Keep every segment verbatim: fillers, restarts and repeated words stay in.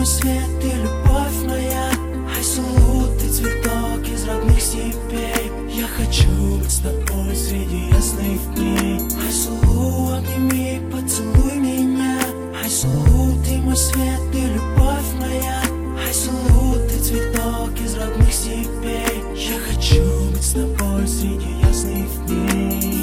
мой свет, ты любовь моя. Айсулу, ты цветок из родных степей. Я хочу быть с тобой среди ясных дней. Айсулу, обними, поцелуй меня. Айсулу, ты мой свет, ты любовь моя. Айсулу, ты цветок из родных степей. Я хочу быть с тобой среди ясных дней.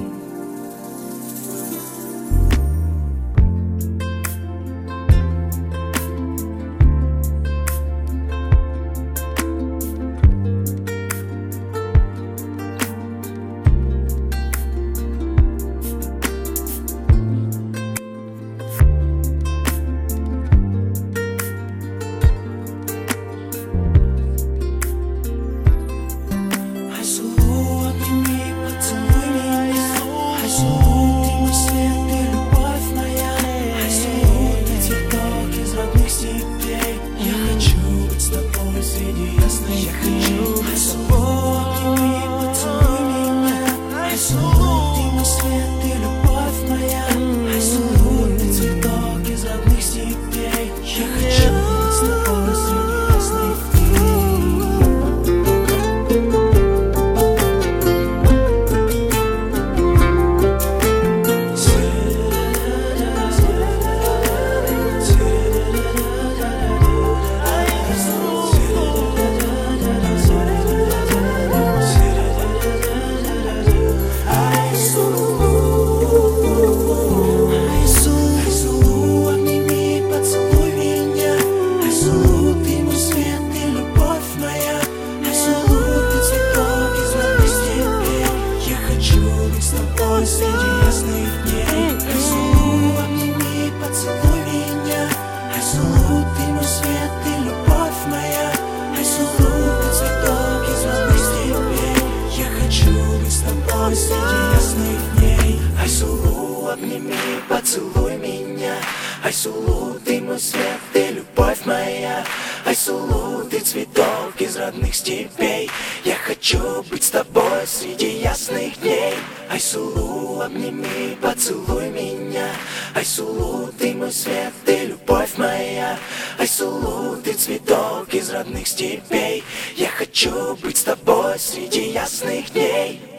Среди ясных дней. Айсулу, обними, поцелуй меня. Айсулу, ты мой свет, ты любовь моя. Айсулу, ты цветок из родных степей. Я хочу быть с тобой среди ясных дней. Айсулу, обними, поцелуй меня. Айсулу, ты мой свет, ты любовь моя. Айсулу, ты цветок из родных степей. Я хочу быть с тобой среди ясных дней. Айсулу, обними, поцелуй меня. Айсулу, ты мой свет, ты любовь моя. Айсулу, ты цветок из родных степей. Я хочу быть с тобой среди ясных дней.